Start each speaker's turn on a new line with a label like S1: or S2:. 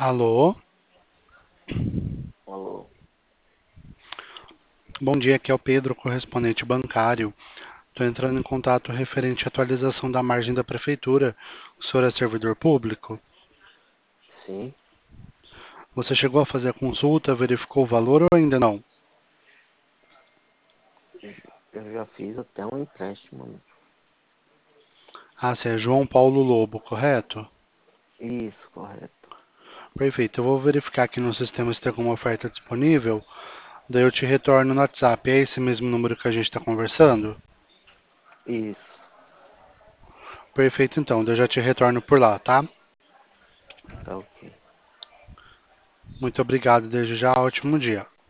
S1: Alô,
S2: Alô,
S1: bom dia, aqui é o Pedro, correspondente bancário. Estou entrando em contato referente à atualização da margem da prefeitura. O senhor é servidor público?
S2: sim,
S1: Você chegou a fazer a consulta, verificou o valor ou ainda não?
S2: eu já fiz até um empréstimo, né?
S1: Ah, você é João Paulo Lobo, correto?
S2: Isso, correto.
S1: Perfeito, eu vou verificar aqui no sistema se tem alguma oferta disponível, daí eu te retorno no WhatsApp. É esse mesmo número que a gente está conversando?
S2: Isso,
S1: Perfeito, então, daí eu já te retorno por lá, tá?
S2: tá ok.
S1: Muito obrigado, desde já, ótimo dia.